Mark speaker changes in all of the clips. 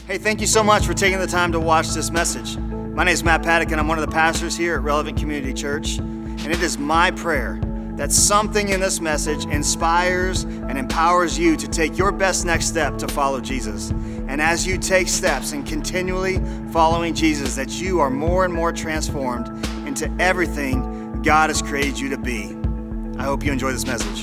Speaker 1: Hey, thank you so much for taking the time to watch this message. My name is Matt Paddock, and I'm one of the pastors here at Relevant Community Church. And it is my prayer that something in this message inspires and empowers you to take your best next step to follow Jesus. And as you take steps in continually following Jesus, that you are more and more transformed into everything God has created you to be. I hope you enjoy this message.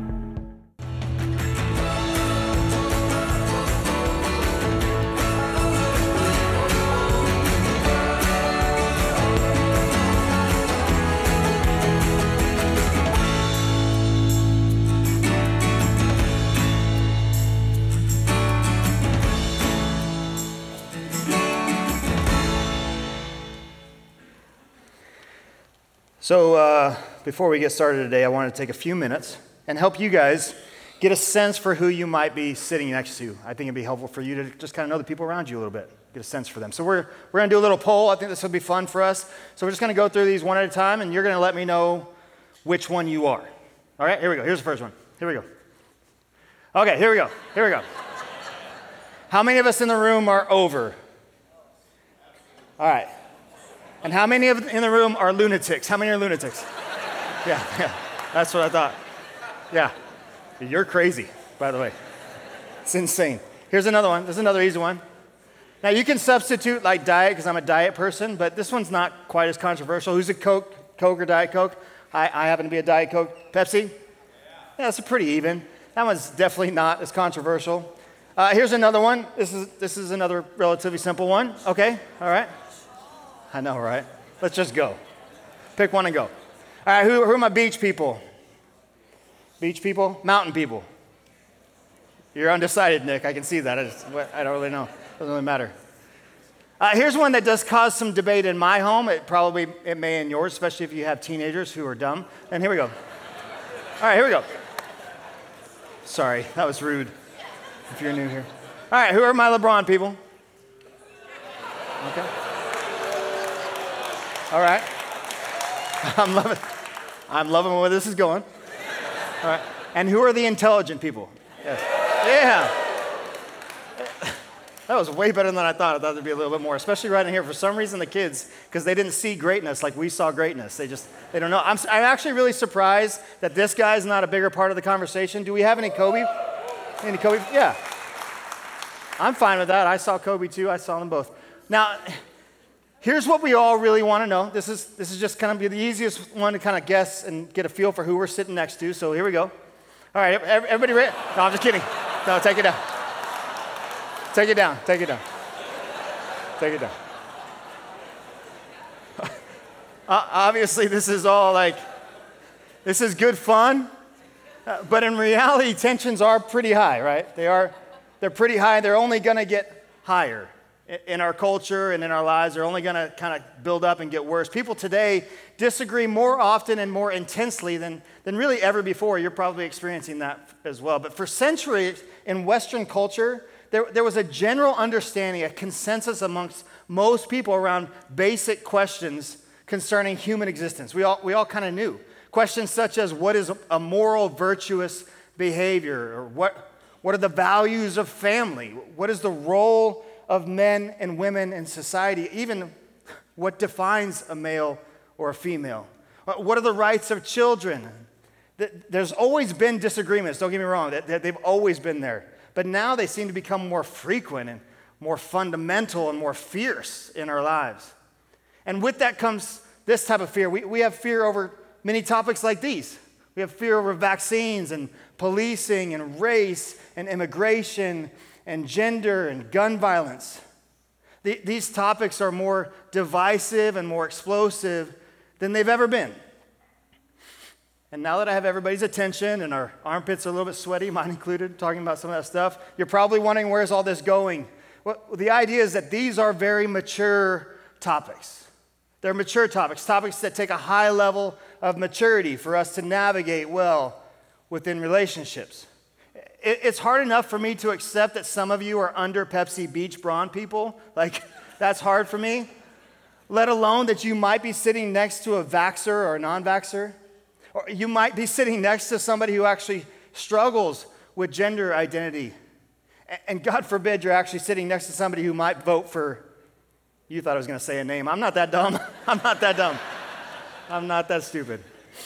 Speaker 1: So before we get started today, I want to take a few minutes and help you guys get a sense for who you might be sitting next to. I think it'd be helpful for you to just kind of know the people around you a little bit, get a sense for them. So we're going to do a little poll. I think this will be fun for us. So we're just going to go through these one at a time, and you're going to let me know which one you are. All right, here we go. Here's the first one. Here we go. Okay, here we go. Here we go. How many of us in the room are over? All right. And how many in the room are lunatics? How many are lunatics? Yeah, that's what I thought. Yeah, you're crazy, by the way. It's insane. Here's another one. This is another easy one. Now, you can substitute like diet, because I'm a diet person, but this one's not quite as controversial. Who's a Coke or Diet Coke? I happen to be a Diet Coke. Pepsi? Yeah, it's pretty even. That one's definitely not as controversial. Here's another one. This is another relatively simple one. Okay, all right. I know, right? Let's just go. Pick one and go. All right, who are my beach people? Beach people? Mountain people? You're undecided, Nick. I can see that. I don't really know. Doesn't really matter. Here's one that does cause some debate in my home. It may in yours, especially if you have teenagers who are dumb. And here we go. All right, here we go. Sorry, that was rude if you're new here. All right, who are my LeBron people? Okay. All right. I'm loving where this is going. All right. And who are the intelligent people? Yes. Yeah. That was way better than I thought. I thought there'd be a little bit more, especially right in here. For some reason, the kids, because they didn't see greatness like we saw greatness. They don't know. I'm actually really surprised that this guy's not a bigger part of the conversation. Do we have any Kobe? Any Kobe? Yeah. I'm fine with that. I saw Kobe too. I saw them both. Now, here's what we all really want to know. This is just kind of the easiest one to kind of guess and get a feel for who we're sitting next to. So here we go. All right, everybody ready? No, I'm just kidding. No, take it down. Take it down. Take it down. Take it down. Obviously, this is all this is good fun. But in reality, tensions are pretty high, right? They're pretty high. They're only going to get higher. In our culture and in our lives, they're only going to kind of build up and get worse. People today disagree more often and more intensely than really ever before. You're probably experiencing that as well. But for centuries in Western culture, there was a general understanding, a consensus amongst most people around basic questions concerning human existence. We all kind of knew. Questions such as, what is a moral, virtuous behavior? Or what are the values of family? What is the role of men and women in society? Even what defines a male or a female? What are the rights of children? There's always been disagreements, don't get me wrong, they've always been there. But now they seem to become more frequent and more fundamental and more fierce in our lives. And with that comes this type of fear. We have fear over many topics like these. We have fear over vaccines and policing and race and immigration and gender and gun violence. These topics are more divisive and more explosive than they've ever been. And now that I have everybody's attention and our armpits are a little bit sweaty, mine included, talking about some of that stuff, you're probably wondering, where's all this going? Well, the idea is that these are very mature topics. They're mature topics that take a high level of maturity for us to navigate well within relationships. It's hard enough for me to accept that some of you are under Pepsi Beach Brawn people. That's hard for me. Let alone that you might be sitting next to a vaxxer or a non-vaxxer. Or you might be sitting next to somebody who actually struggles with gender identity. And God forbid you're actually sitting next to somebody who might vote for, you thought I was going to say a name. I'm not that dumb. I'm not that dumb. I'm not that stupid.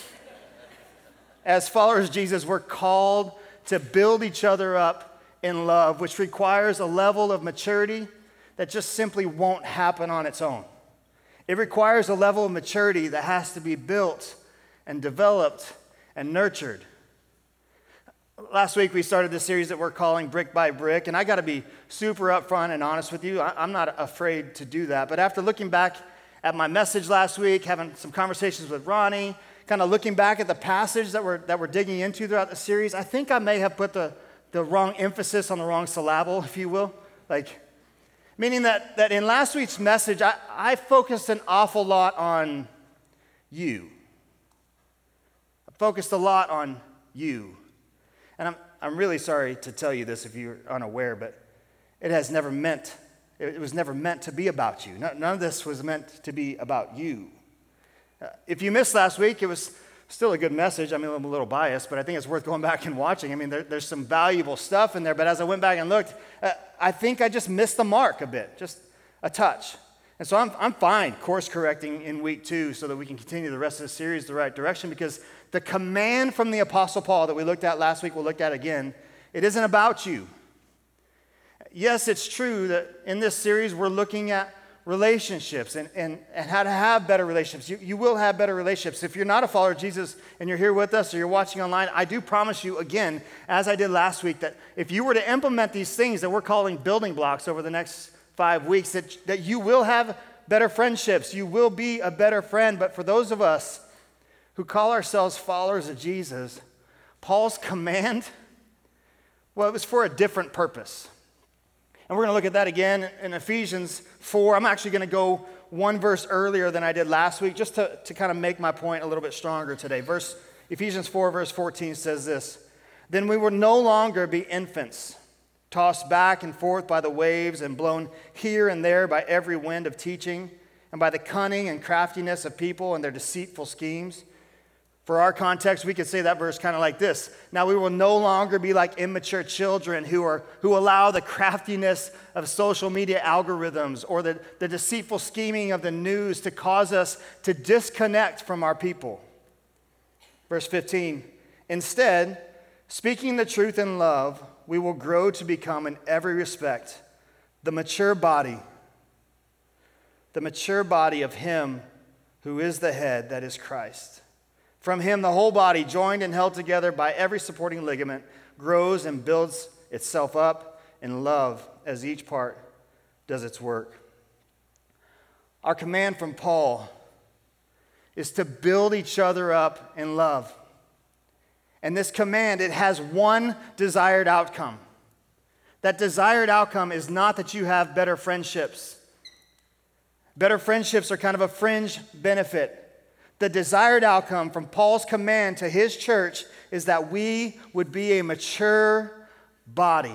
Speaker 1: As followers of Jesus, we're called to build each other up in love, which requires a level of maturity that just simply won't happen on its own. It requires a level of maturity that has to be built and developed and nurtured. Last week, we started this series that we're calling Brick by Brick, and I got to be super upfront and honest with you. I'm not afraid to do that. But after looking back at my message last week, having some conversations with Ronnie, kind of looking back at the passage that we're digging into throughout the series, I think I may have put the wrong emphasis on the wrong syllable, if you will. Meaning that in last week's message, I focused an awful lot on you. I focused a lot on you. And I'm really sorry to tell you this if you're unaware, but it was never meant to be about you. None of this was meant to be about you. If you missed last week, it was still a good message. I mean, I'm a little biased, but I think it's worth going back and watching. I mean, there's some valuable stuff in there, but as I went back and looked, I think I just missed the mark a bit, just a touch. And so I'm fine course correcting in week 2 so that we can continue the rest of the series the right direction, because the command from the Apostle Paul that we looked at last week, we'll look at again, it isn't about you. Yes, it's true that in this series we're looking at relationships and how to have better relationships. You will have better relationships. If you're not a follower of Jesus and you're here with us or you're watching online, I do promise you again, as I did last week, that if you were to implement these things that we're calling building blocks over the next 5 weeks, that you will have better friendships. You will be a better friend. But for those of us who call ourselves followers of Jesus, Paul's command, well, it was for a different purpose. And we're going to look at that again in Ephesians 4. I'm actually going to go one verse earlier than I did last week, just to kind of make my point a little bit stronger today. Ephesians 4, verse 14 says this: "Then we will no longer be infants, tossed back and forth by the waves and blown here and there by every wind of teaching and by the cunning and craftiness of people and their deceitful schemes." For our context, we could say that verse kind of like this: "Now we will no longer be like immature children who allow the craftiness of social media algorithms or the deceitful scheming of the news to cause us to disconnect from our people." Verse 15, "Instead, speaking the truth in love, we will grow to become in every respect the mature body of Him who is the head, that is Christ. From Him, the whole body, joined and held together by every supporting ligament, grows and builds itself up in love as each part does its work." Our command from Paul is to build each other up in love. And this command, it has one desired outcome. That desired outcome is not that you have better friendships. Better friendships are kind of a fringe benefit. The desired outcome from Paul's command to his church is that we would be a mature body.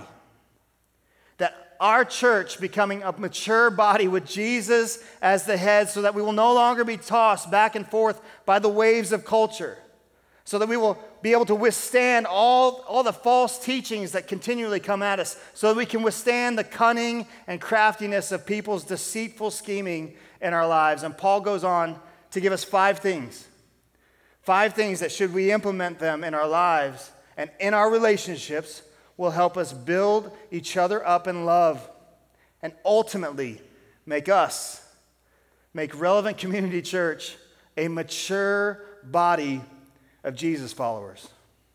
Speaker 1: That our church becoming a mature body with Jesus as the head, so that we will no longer be tossed back and forth by the waves of culture. So that we will be able to withstand all the false teachings that continually come at us. So that we can withstand the cunning and craftiness of people's deceitful scheming in our lives. And Paul goes on to give us 5 things. 5 things that, should we implement them in our lives and in our relationships, will help us build each other up in love and ultimately make Relevant Community Church a mature body of Jesus followers.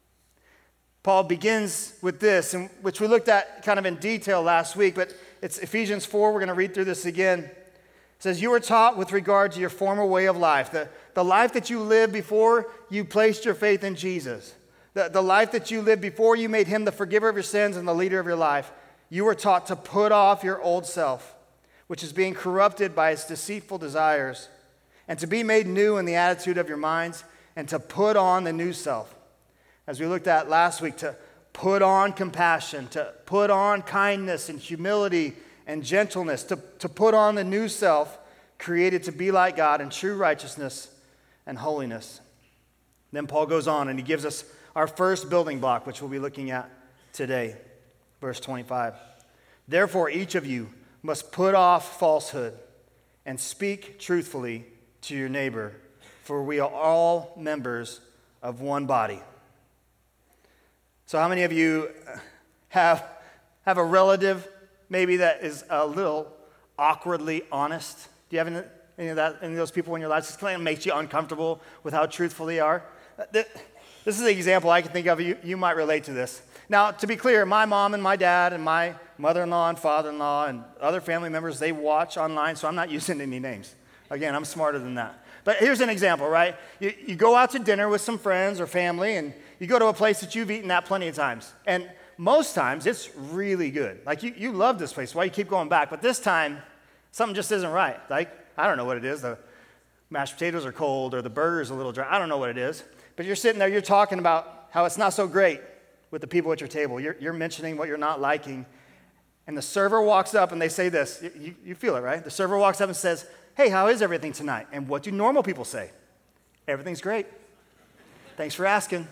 Speaker 1: Paul begins with this, which we looked at kind of in detail last week, but it's Ephesians 4. We're going to read through this again. It says, "You were taught with regard to your former way of life," the life that you lived before you placed your faith in Jesus, the life that you lived before you made Him the forgiver of your sins and the leader of your life. "You were taught to put off your old self, which is being corrupted by its deceitful desires, and to be made new in the attitude of your minds, and to put on the new self." As we looked at last week, to put on compassion, to put on kindness and humility and gentleness, to put on the new self, created to be like God in true righteousness and holiness. Then Paul goes on and he gives us our first building block, which we'll be looking at today. Verse 25. Therefore, each of you must put off falsehood and speak truthfully to your neighbor, for we are all members of one body. So how many of you have a relative maybe that is a little awkwardly honest? Do you have any of those people in your lives? It kind of makes you uncomfortable with how truthful they are. This is an example I can think of. You might relate to this. Now, to be clear, my mom and my dad and my mother-in-law and father-in-law and other family members, they watch online, so I'm not using any names. Again, I'm smarter than that. But here's an example, right? You go out to dinner with some friends or family, and you go to a place that you've eaten at plenty of times. And most times, it's really good. Like, you love this place. Why you keep going back? But this time, something just isn't right. Like, I don't know what it is. The mashed potatoes are cold or the burger's a little dry. I don't know what it is. But you're sitting there, you're talking about how it's not so great with the people at your table. You're mentioning what you're not liking. And the server walks up and they say this. You feel it, right? The server walks up and says, hey, how is everything tonight? And what do normal people say? Everything's great. Thanks for asking.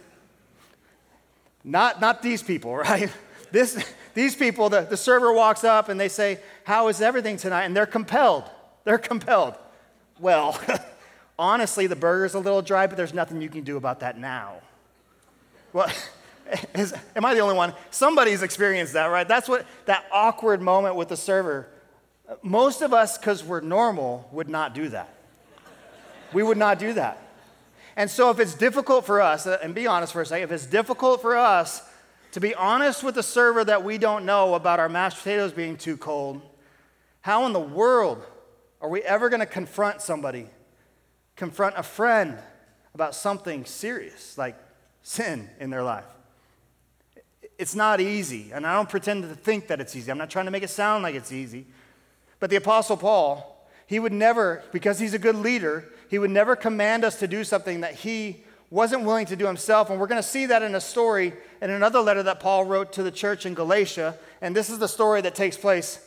Speaker 1: Not these people, right? These people, the server walks up and they say, how is everything tonight? And they're compelled. Well, honestly, the burger's a little dry, but there's nothing you can do about that now. Well, am I the only one? Somebody's experienced that, right? That's what that awkward moment with the server. Most of us, because we're normal, would not do that. We would not do that. And so if it's difficult for us, and be honest for a second, if it's difficult for us to be honest with the server that we don't know about our mashed potatoes being too cold, how in the world are we ever going to confront a friend about something serious like sin in their life? It's not easy, and I don't pretend to think that it's easy. I'm not trying to make it sound like it's easy. But the Apostle Paul, he would never, because he's a good leader, he would never command us to do something that he wasn't willing to do himself. And we're going to see that in a story in another letter that Paul wrote to the church in Galatia. And this is the story that takes place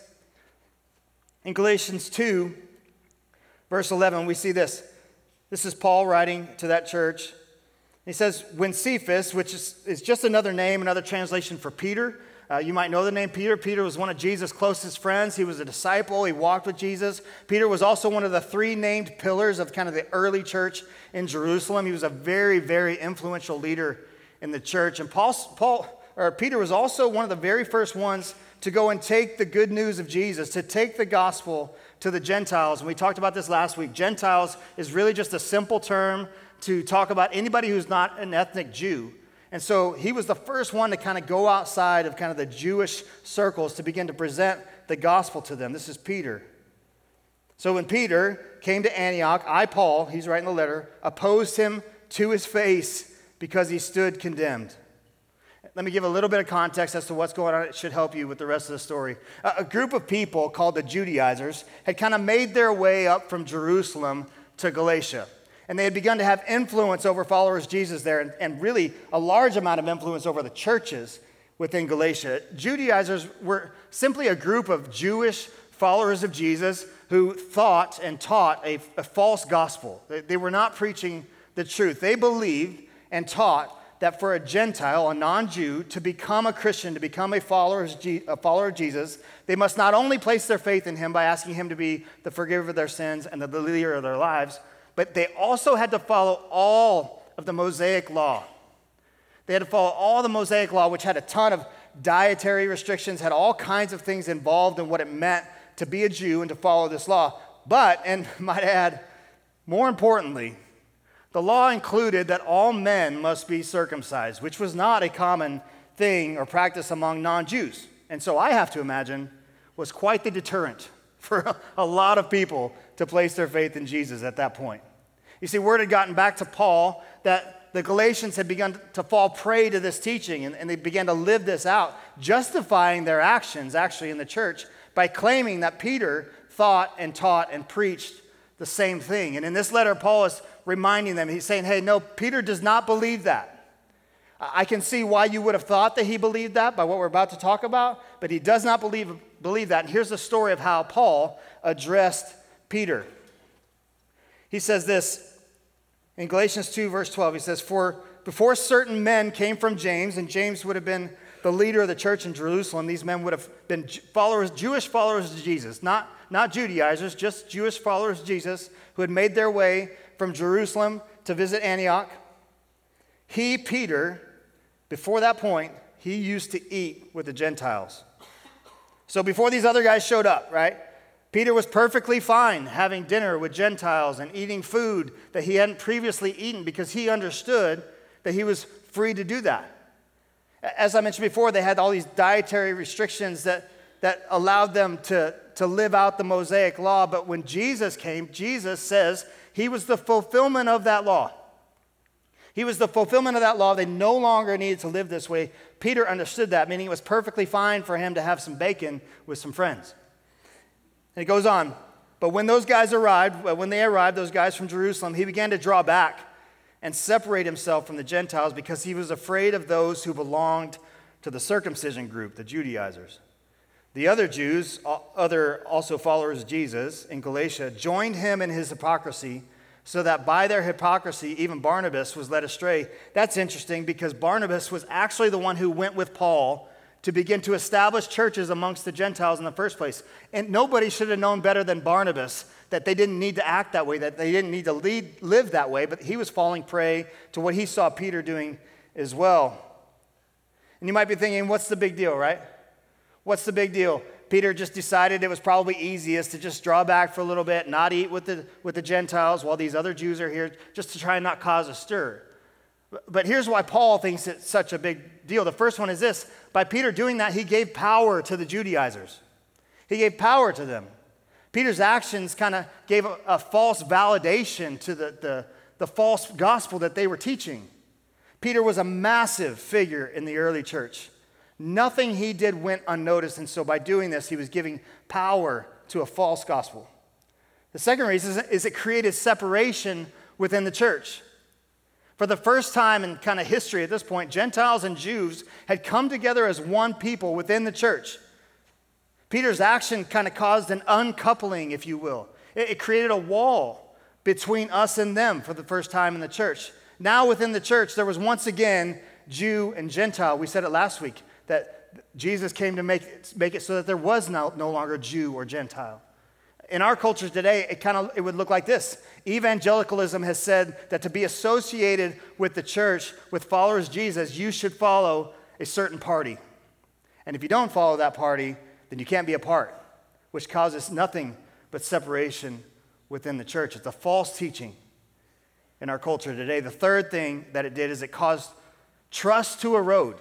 Speaker 1: in Galatians 2, verse 11. We see this. This is Paul writing to that church. He says, when Cephas, which is just another name, another translation for Peter. You might know the name Peter. Peter was one of Jesus' closest friends. He was a disciple. He walked with Jesus. Peter was also one of the three named pillars of kind of the early church in Jerusalem. He was a very, very influential leader in the church. And Peter was also one of the very first ones to go and take the good news of Jesus, to take the gospel to the Gentiles. And we talked about this last week. Gentiles is really just a simple term to talk about anybody who's not an ethnic Jew. And so he was the first one to kind of go outside of kind of the Jewish circles to begin to present the gospel to them. This is Peter. So when Peter came to Antioch, Paul, he's writing the letter, opposed him to his face because he stood condemned. Let me give a little bit of context as to what's going on. It should help you with the rest of the story. A group of people called the Judaizers had kind of made their way up from Jerusalem to Galatia. And they had begun to have influence over followers of Jesus there, and really a large amount of influence over the churches within Galatia. Judaizers were simply a group of Jewish followers of Jesus who thought and taught a false gospel. They were not preaching the truth. They believed and taught that for a Gentile, a non-Jew, to become a Christian, to become a follower of Jesus, they must not only place their faith in him by asking him to be the forgiver of their sins and the leader of their lives, but they also had to follow all of the Mosaic law. They had to follow all the Mosaic law, which had a ton of dietary restrictions, had all kinds of things involved in what it meant to be a Jew and to follow this law. But, and might add, more importantly, the law included that all men must be circumcised, which was not a common thing or practice among non-Jews. And so I have to imagine was quite the deterrent for a lot of people to place their faith in Jesus at that point. You see, word had gotten back to Paul that the Galatians had begun to fall prey to this teaching, and they began to live this out, justifying their actions actually in the church by claiming that Peter thought and taught and preached the same thing. And in this letter, Paul is reminding them, he's saying, hey, no, Peter does not believe that. I can see why you would have thought that he believed that by what we're about to talk about, but he does not believe that. And here's the story of how Paul addressed Peter. He says this in Galatians 2, verse 12. He says, for before certain men came from James, and James would have been the leader of the church in Jerusalem. These men would have been Jewish followers of Jesus, not Judaizers, just Jewish followers of Jesus who had made their way from Jerusalem to visit Antioch. He, Peter, before that point, he used to eat with the Gentiles. So before these other guys showed up, right, Peter was perfectly fine having dinner with Gentiles and eating food that he hadn't previously eaten because he understood that he was free to do that. As I mentioned before, they had all these dietary restrictions that allowed them to live out the Mosaic law. But when Jesus came, Jesus says he was the fulfillment of that law. He was the fulfillment of that law. They no longer needed to live this way. Peter understood that, meaning it was perfectly fine for him to have some bacon with some friends. And it goes on. But when those guys arrived, those guys from Jerusalem, he began to draw back and separate himself from the Gentiles because he was afraid of those who belonged to the circumcision group, the Judaizers. The other Jews, other also followers of Jesus in Galatia, joined him in his hypocrisy, so that by their hypocrisy, even Barnabas was led astray. That's interesting because Barnabas was actually the one who went with Paul to begin to establish churches amongst the Gentiles in the first place. And nobody should have known better than Barnabas that they didn't need to act that way, that they didn't need to live that way, but he was falling prey to what he saw Peter doing as well. And you might be thinking, what's the big deal, right? What's the big deal? Peter just decided it was probably easiest to just draw back for a little bit, not eat with the Gentiles while these other Jews are here, just to try and not cause a stir. But here's why Paul thinks it's such a big deal. The first one is this. By Peter doing that, he gave power to the Judaizers. He gave power to them. Peter's actions kind of gave a false validation to the false gospel that they were teaching. Peter was a massive figure in the early church. Nothing he did went unnoticed, and so by doing this, he was giving power to a false gospel. The second reason is it created separation within the church. For the first time in kind of history at this point, Gentiles and Jews had come together as one people within the church. Peter's action kind of caused an uncoupling, if you will. It created a wall between us and them for the first time in the church. Now within the church, there was once again Jew and Gentile. We said it last week, that Jesus came to make it so that there was no longer Jew or Gentile. In our culture today, it would look like this. Evangelicalism has said that to be associated with the church, with followers of Jesus, you should follow a certain party. And if you don't follow that party, then you can't be a part, which causes nothing but separation within the church. It's a false teaching in our culture today. The third thing that it did is it caused trust to erode.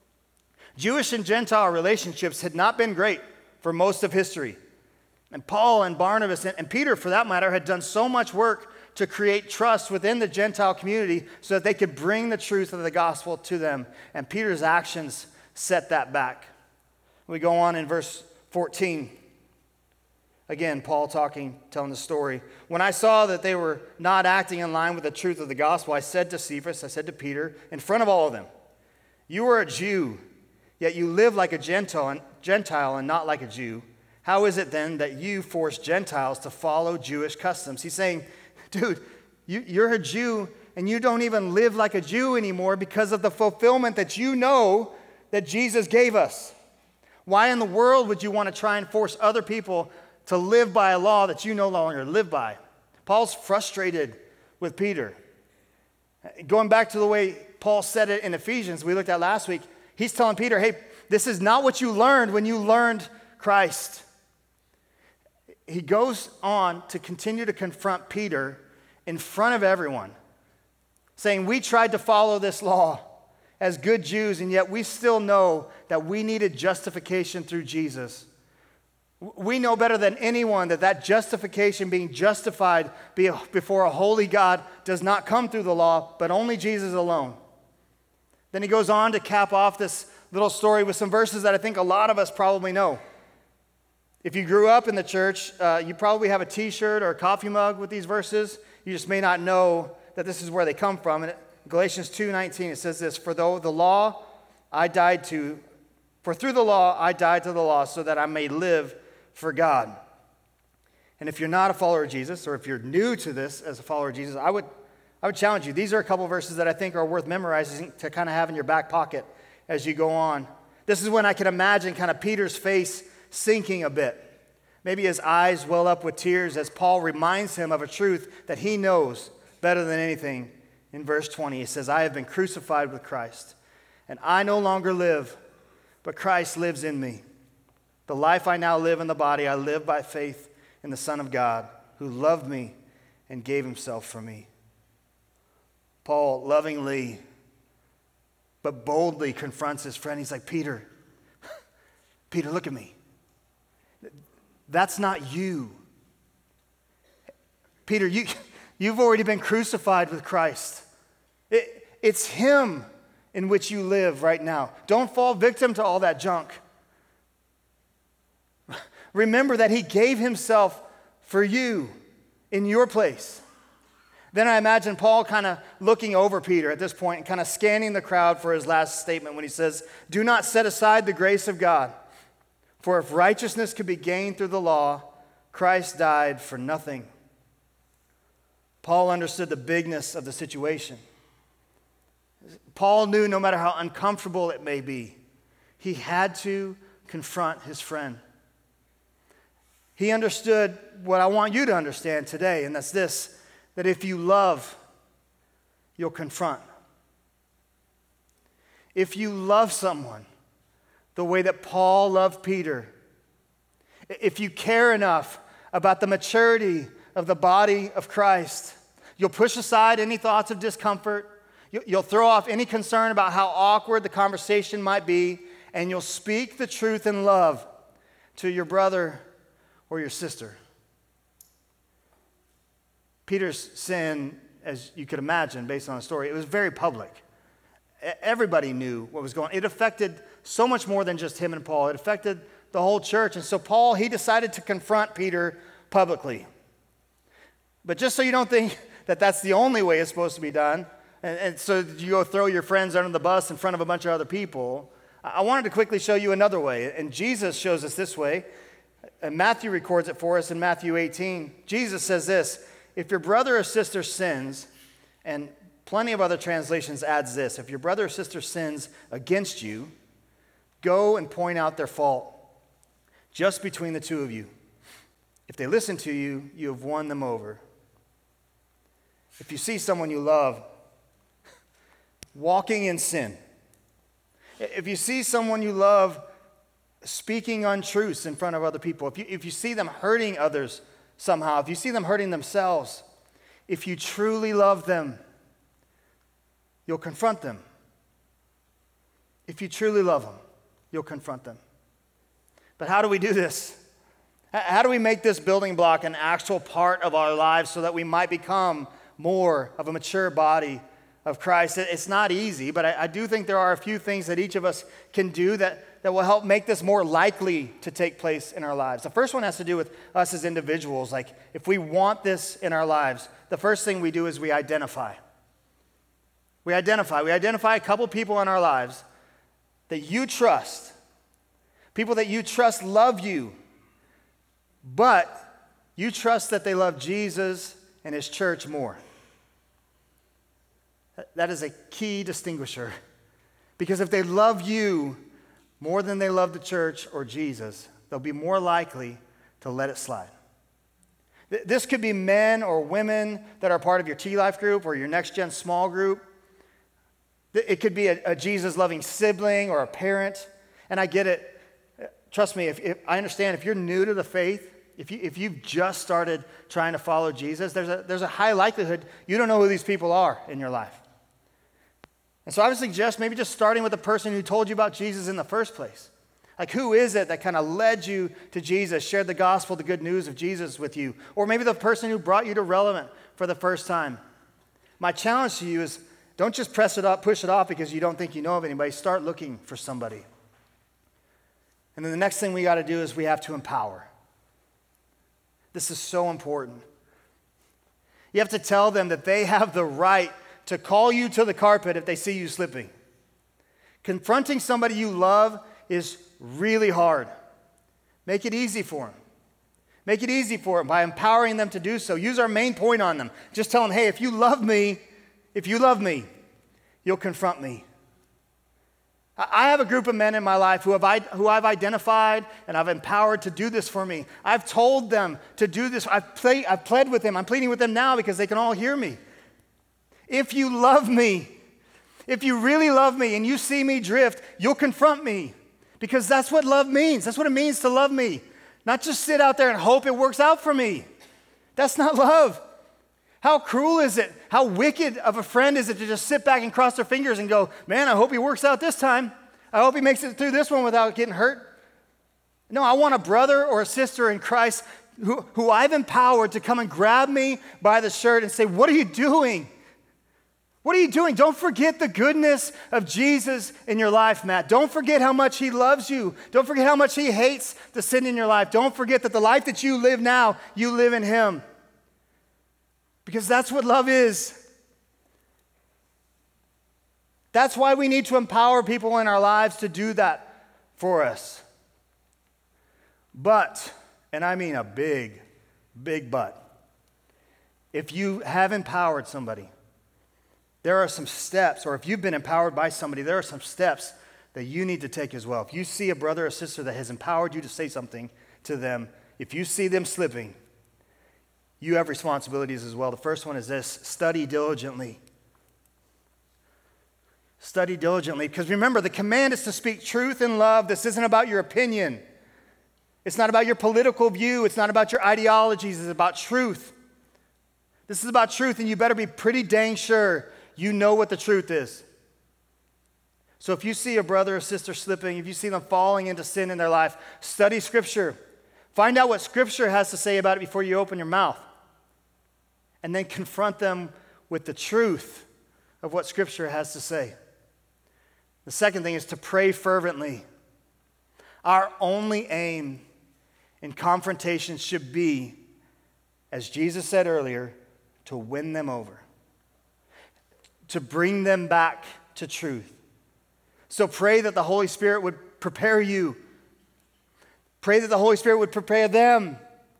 Speaker 1: Jewish and Gentile relationships had not been great for most of history. And Paul and Barnabas and Peter, for that matter, had done so much work to create trust within the Gentile community so that they could bring the truth of the gospel to them. And Peter's actions set that back. We go on in verse 14. Again, Paul telling the story. When I saw that they were not acting in line with the truth of the gospel, I said to Cephas, I said to Peter, in front of all of them, you are a Jew, yet you live like a Gentile and not like a Jew. How is it then that you force Gentiles to follow Jewish customs? He's saying, dude, you're a Jew and you don't even live like a Jew anymore because of the fulfillment that you know that Jesus gave us. Why in the world would you want to try and force other people to live by a law that you no longer live by? Paul's frustrated with Peter. Going back to the way Paul said it in Ephesians, we looked at last week, he's telling Peter, hey, this is not what you learned when you learned Christ. He goes on to continue to confront Peter in front of everyone, saying, we tried to follow this law as good Jews, and yet we still know that we needed justification through Jesus. We know better than anyone that justification, being justified before a holy God, does not come through the law, but only Jesus alone. Then he goes on to cap off this little story with some verses that I think a lot of us probably know. If you grew up in the church, you probably have a t-shirt or a coffee mug with these verses. You just may not know that this is where they come from. And Galatians 2:19, it says this, for through the law I died to the law so that I may live for God. And if you're not a follower of Jesus, or if you're new to this as a follower of Jesus, I would challenge you. These are a couple verses that I think are worth memorizing to kind of have in your back pocket as you go on. This is when I can imagine kind of Peter's face sinking a bit. Maybe his eyes well up with tears as Paul reminds him of a truth that he knows better than anything. In verse 20, he says, I have been crucified with Christ, and I no longer live, but Christ lives in me. The life I now live in the body, I live by faith in the Son of God, who loved me and gave himself for me. Paul lovingly but boldly confronts his friend. He's like, Peter, look at me. That's not you. Peter, you've already been crucified with Christ. It's him in which you live right now. Don't fall victim to all that junk. Remember that he gave himself for you in your place. Then I imagine Paul kind of looking over Peter at this point and kind of scanning the crowd for his last statement when he says, do not set aside the grace of God. For if righteousness could be gained through the law, Christ died for nothing. Paul understood the bigness of the situation. Paul knew no matter how uncomfortable it may be, he had to confront his friend. He understood what I want you to understand today, and that's this, that if you love, you'll confront. If you love someone the way that Paul loved Peter, if you care enough about the maturity of the body of Christ, you'll push aside any thoughts of discomfort, you'll throw off any concern about how awkward the conversation might be, and you'll speak the truth in love to your brother or your sister. Peter's sin, as you could imagine based on the story, it was very public. Everybody knew what was going on. It affected so much more than just him and Paul. It affected the whole church. And so Paul, he decided to confront Peter publicly. But just so you don't think that that's the only way it's supposed to be done, and so you go throw your friends under the bus in front of a bunch of other people, I wanted to quickly show you another way. And Jesus shows us this way. And Matthew records it for us in Matthew 18. Jesus says this, if your brother or sister sins, and plenty of other translations adds this, if your brother or sister sins against you, go and point out their fault just between the two of you. If they listen to you, you have won them over. If you see someone you love walking in sin, if you see someone you love speaking untruths in front of other people, if you see them hurting others somehow, if you see them hurting themselves, if you truly love them, you'll confront them. If you truly love them, you'll confront them. But how do we do this? How do we make this building block an actual part of our lives so that we might become more of a mature body of Christ? It's not easy, but I do think there are a few things that each of us can do that will help make this more likely to take place in our lives. The first one has to do with us as individuals. Like, if we want this in our lives, the first thing we do is we identify. We identify a couple people in our lives that you trust. People that you trust love you, but you trust that they love Jesus and his church more. That is a key distinguisher. Because if they love you more than they love the church or Jesus, they'll be more likely to let it slide. This could be men or women that are part of your T-Life group or your Next Gen small group. It could be a Jesus-loving sibling or a parent. And I get it. Trust me, if I understand, if you're new to the faith, if you've just started trying to follow Jesus, there's a high likelihood you don't know who these people are in your life. And so I would suggest maybe just starting with the person who told you about Jesus in the first place. Like, who is it that kind of led you to Jesus, shared the gospel, the good news of Jesus with you? Or maybe the person who brought you to Relevant for the first time. My challenge to you is don't just push it off because you don't think you know of anybody. Start looking for somebody. And then the next thing we got to do is we have to empower. This is so important. You have to tell them that they have the right to call you to the carpet if they see you slipping. Confronting somebody you love is really hard. Make it easy for them. Make it easy for them by empowering them to do so. Use our main point on them. Just tell them, hey, if you love me, you'll confront me. I have a group of men in my life who I've identified and I've empowered to do this for me. I've told them to do this. I've pled with them. I'm pleading with them now because they can all hear me. If you love me, if you really love me and you see me drift, you'll confront me, because that's what love means. That's what it means to love me. Not just sit out there and hope it works out for me. That's not love. How cruel is it? How wicked of a friend is it to just sit back and cross their fingers and go, man, I hope he works out this time. I hope he makes it through this one without getting hurt. No, I want a brother or a sister in Christ who I've empowered to come and grab me by the shirt and say, what are you doing? What are you doing? Don't forget the goodness of Jesus in your life, Matt. Don't forget how much he loves you. Don't forget how much he hates the sin in your life. Don't forget that the life that you live now, you live in him. Because that's what love is. That's why we need to empower people in our lives to do that for us. But, and I mean a big, big but, if you have empowered somebody, there are some steps, or if you've been empowered by somebody, there are some steps that you need to take as well. If you see a brother or sister that has empowered you to say something to them, if you see them slipping, you have responsibilities as well. The first one is this: study diligently. Study diligently, because remember, the command is to speak truth in love. This isn't about your opinion. It's not about your political view. It's not about your ideologies. It's about truth. This is about truth, and you better be pretty dang sure you know what the truth is. So if you see a brother or sister slipping, if you see them falling into sin in their life, study Scripture. Find out what Scripture has to say about it before you open your mouth. And then confront them with the truth of what Scripture has to say. The second thing is to pray fervently. Our only aim in confrontation should be, as Jesus said earlier, to win them over, to bring them back to truth. So pray that the Holy Spirit would prepare you. Pray that the Holy Spirit would prepare them.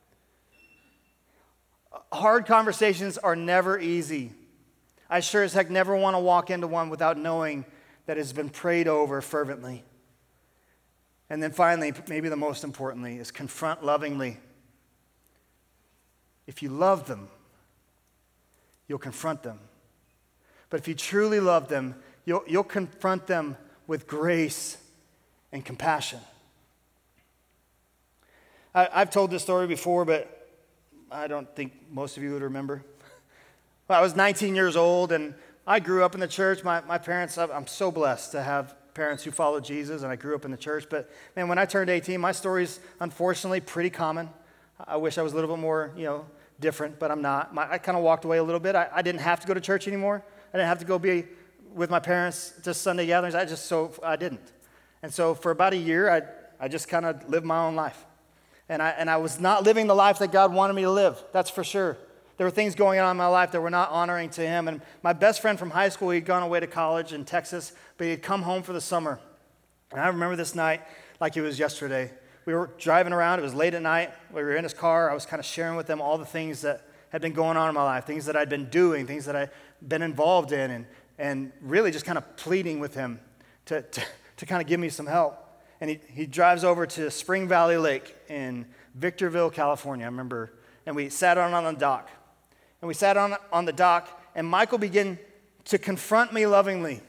Speaker 1: Hard conversations are never easy. I sure as heck never want to walk into one without knowing that it's been prayed over fervently. And then finally, maybe the most importantly, is confront lovingly. If you love them, you'll confront them. But if you truly love them, you'll confront them with grace and compassion. I've told this story before, but I don't think most of you would remember. Well, I was 19 years old, and I grew up in the church. My parents, I'm so blessed to have parents who follow Jesus, and I grew up in the church. But, man, when I turned 18, my story's unfortunately pretty common. I wish I was a little bit more, different, but I'm not. I kind of walked away a little bit. I didn't have to go to church anymore. I didn't have to go be with my parents to Sunday gatherings. I didn't. And so for about a year, I just kind of lived my own life. And I was not living the life that God wanted me to live, that's for sure. There were things going on in my life that were not honoring to him. And my best friend from high school, he'd gone away to college in Texas, but he'd come home for the summer. And I remember this night like it was yesterday. We were driving around. It was late at night. We were in his car. I was kind of sharing with them all the things that had been going on in my life, things that I'd been doing, things that I'd been involved in, and really just kind of pleading with him to kind of give me some help. And he drives over to Spring Valley Lake in Victorville, California, I remember. And we sat on the dock. And we sat on the dock, and Michael began to confront me lovingly.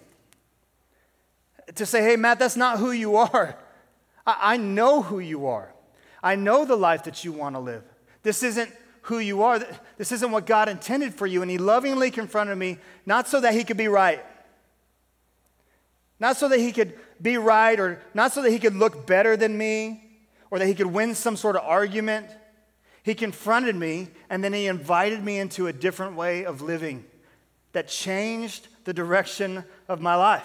Speaker 1: To say, hey, Matt, that's not who you are. I know who you are. I know the life that you want to live. This isn't who you are. This isn't what God intended for you. And he lovingly confronted me, not so that he could be right. Not so that he could be right, or not so that he could look better than me, or that he could win some sort of argument. He confronted me, and then he invited me into a different way of living that changed the direction of my life.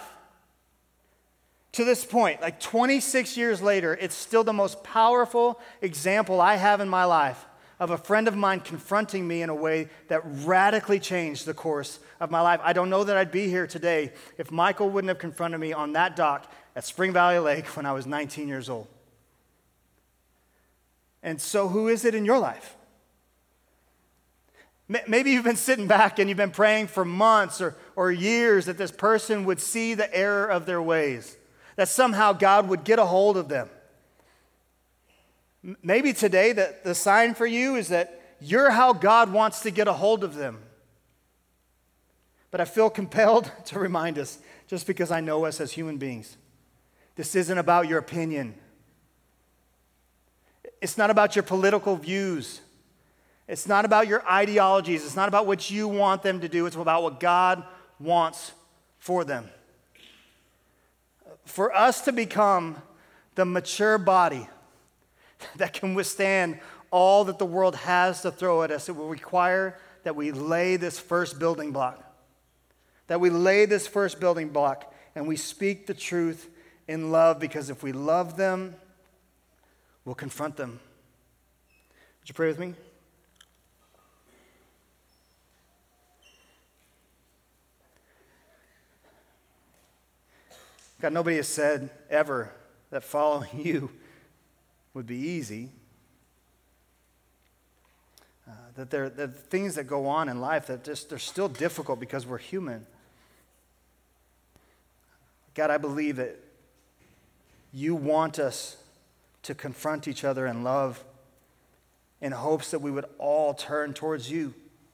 Speaker 1: To this point, like 26 years later, it's still the most powerful example I have in my life of a friend of mine confronting me in a way that radically changed the course of my life. I don't know that I'd be here today if Michael wouldn't have confronted me on that dock at Spring Valley Lake when I was 19 years old. And so who is it in your life? Maybe you've been sitting back and you've been praying for months or years that this person would see the error of their ways, that somehow God would get a hold of them. Maybe today the sign for you is that you're how God wants to get a hold of them. But I feel compelled to remind us, just because I know us as human beings, this isn't about your opinion. It's not about your political views. It's not about your ideologies. It's not about what you want them to do. It's about what God wants for them. For us to become the mature body that can withstand all that the world has to throw at us, it will require that we lay this first building block. That we lay this first building block and we speak the truth in love, because if we love them, we'll confront them. Would you pray with me? God, nobody has said ever that following you would be easy. That there are things that go on in life that they're still difficult because we're human. God, I believe that you want us to confront each other in love in hopes that we would all turn towards you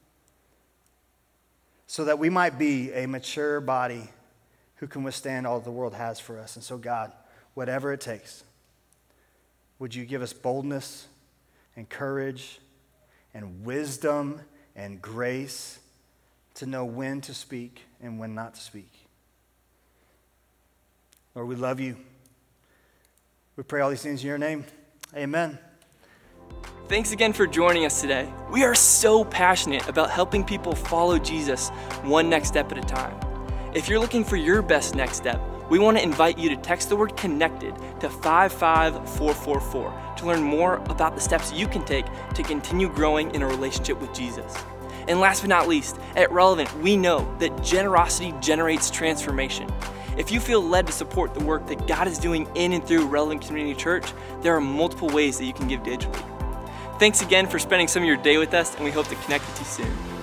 Speaker 1: so that we might be a mature body who can withstand all the world has for us. And so, God, whatever it takes, would you give us boldness and courage and wisdom and grace to know when to speak and when not to speak. Lord, we love you. We pray all these things in your name. Amen.
Speaker 2: Thanks again for joining us today. We are so passionate about helping people follow Jesus one next step at a time. If you're looking for your best next step, we want to invite you to text the word CONNECTED to 55444 to learn more about the steps you can take to continue growing in a relationship with Jesus. And last but not least, at Relevant, we know that generosity generates transformation. If you feel led to support the work that God is doing in and through Relevant Community Church, there are multiple ways that you can give digitally. Thanks again for spending some of your day with us, and we hope to connect with you soon.